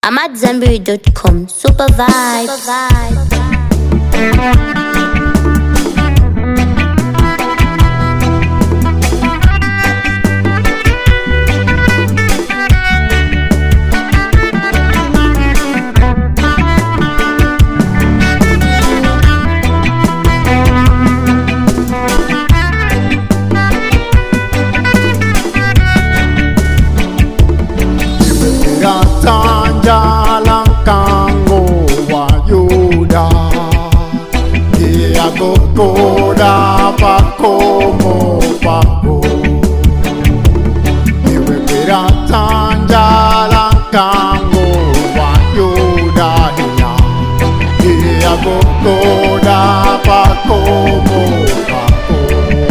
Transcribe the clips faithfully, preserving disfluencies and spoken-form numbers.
I'm at Zenberry dot com. Super vibes. Super vibes. Tanja kango wa Yuda, kia gogoda pakomo pako. Iwe pera tanja kango wa Yuda hiya, kia gogoda pakomo pako.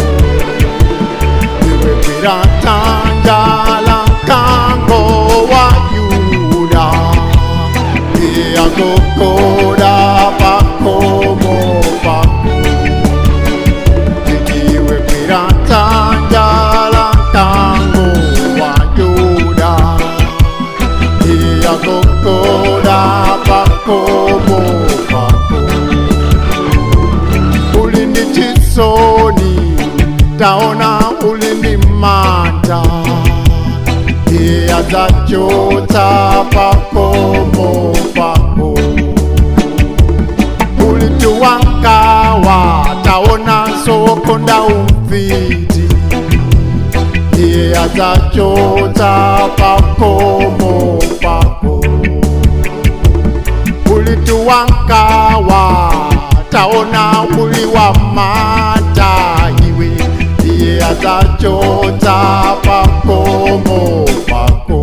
Iwe pera tanja kango wa Gogoda pakomo pako, ikiwe piratanja kango wa Yuda, iya gogoda pakomo pako. Ulindi chisoni taona ulindi mata, iya zachota pakomo pako. Wankawa taona sokonda umfiti, iye atachota pakomo pako. Ulitu wankawa taona uli wa mata iwe, iye atachota pakomo pako.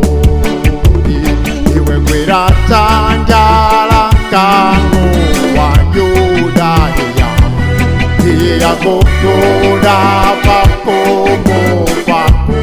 Iwe kwera tanjala kango Yuda hiya, hiya gogoda pakomo pako.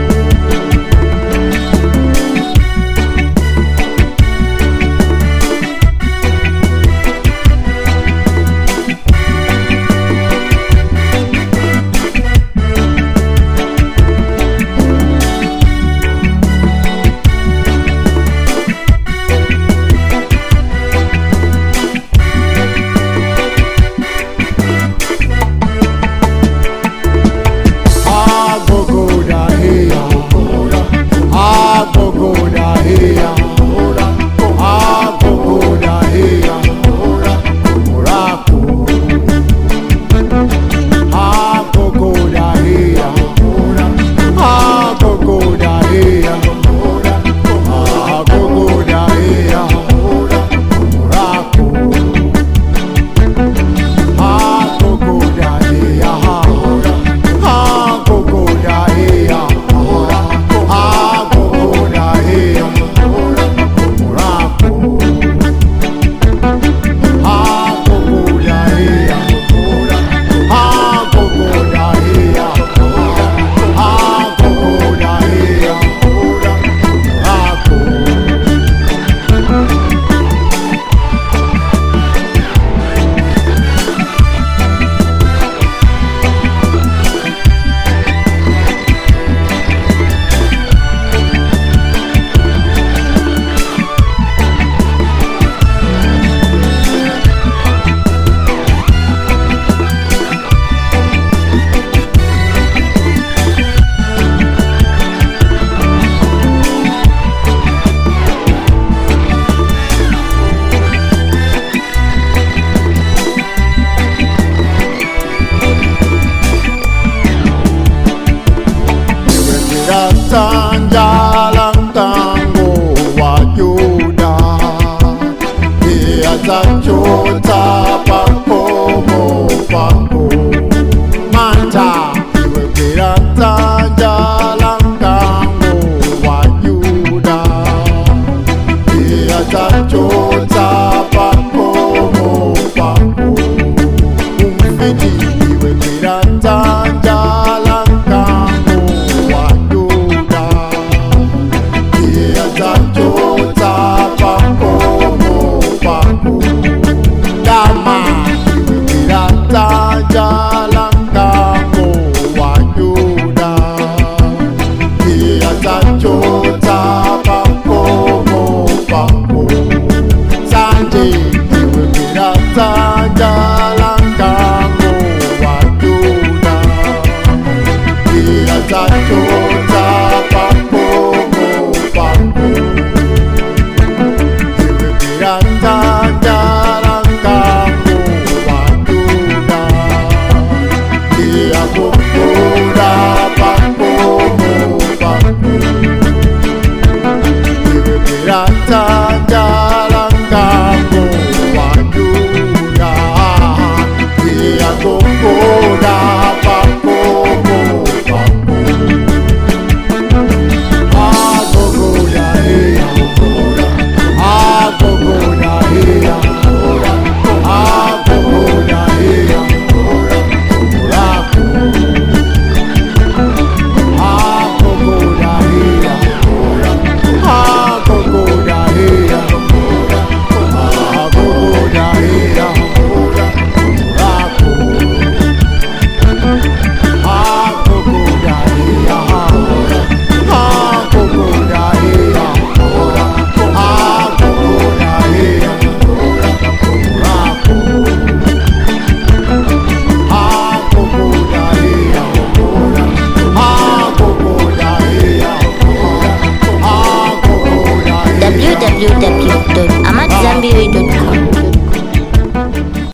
Tanja kango wa Yuda, iya zachota pa